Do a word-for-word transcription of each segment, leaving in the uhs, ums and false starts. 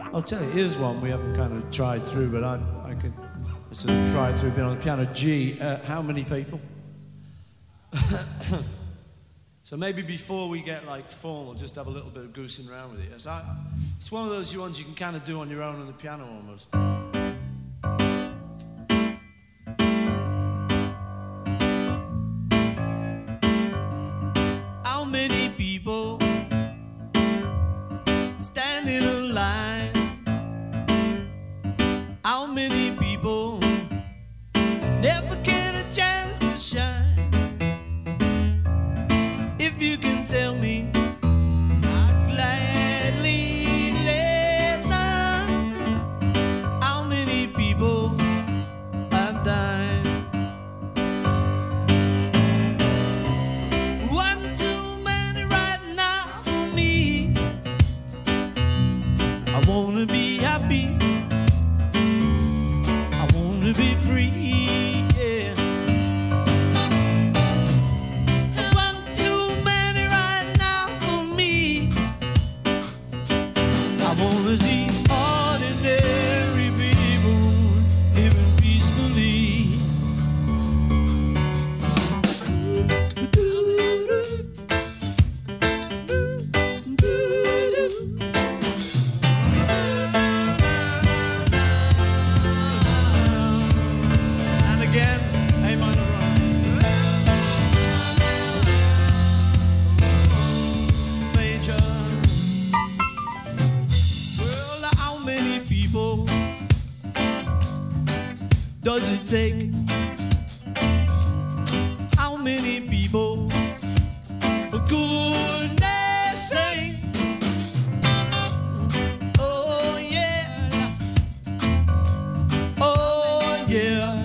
I'll tell you, here's one we haven't kind of tried through, but I, I could sort of try through, been on the piano. G, uh, how many people? So maybe before we get like formal, just have a little bit of goosing around with it. So I, it's one of those ones you can kind of do on your own on the piano almost. How many people stand in a line? How many people never get a chance to shine? If you can tell me, I'd gladly listen. How many people have died? One too many right now for me. I wanna be happy. I wanna be free. Does it take? How many people? For goodness sake. Oh yeah. Oh yeah.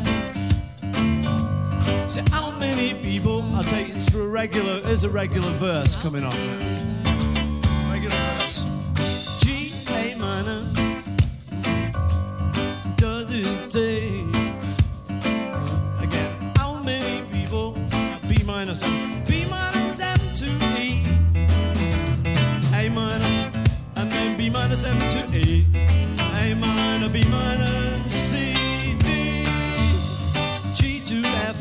So how many people? I'll take it through a regular, there's a regular verse coming on. Regular verse. G, A minor. Does it take? Minor seven, B minor seven to E, A minor, and then B minor seven to E, A minor, B minor, C, D, G to F,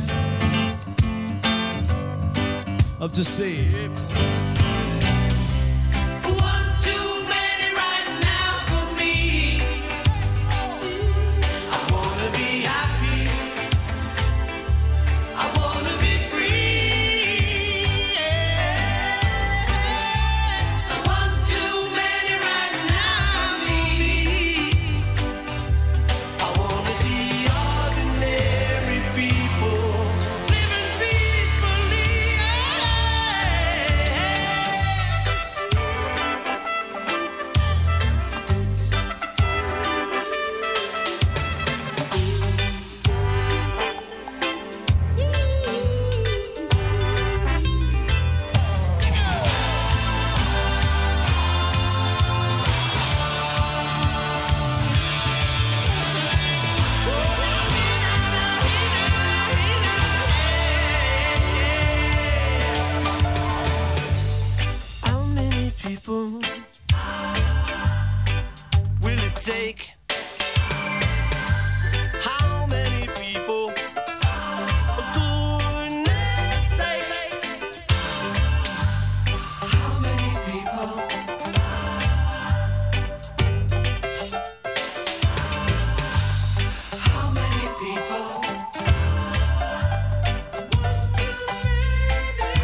up to C. Take how many people? For goodness sake, how many people? How many people? One too many.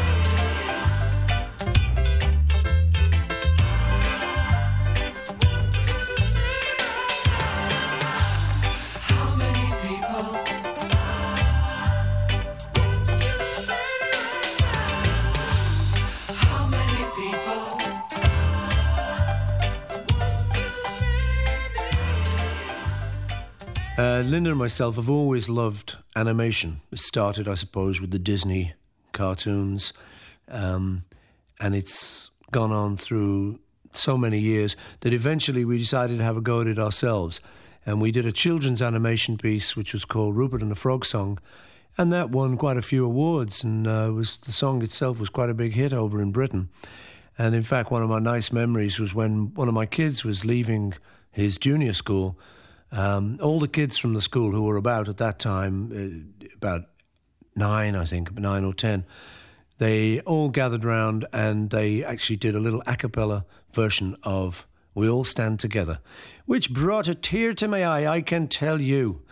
Uh, Linda and myself have always loved animation. It started, I suppose, with the Disney cartoons, um, and it's gone on through so many years that eventually we decided to have a go at it ourselves. And we did a children's animation piece which was called Rupert and the Frog Song, and that won quite a few awards, and uh, was the song itself was quite a big hit over in Britain. And in fact, one of my nice memories was when one of my kids was leaving his junior school, um, all the kids from the school who were about at that time, uh, about nine, I think, nine or ten, they all gathered round and they actually did a little a cappella version of We All Stand Together, which brought a tear to my eye, I can tell you.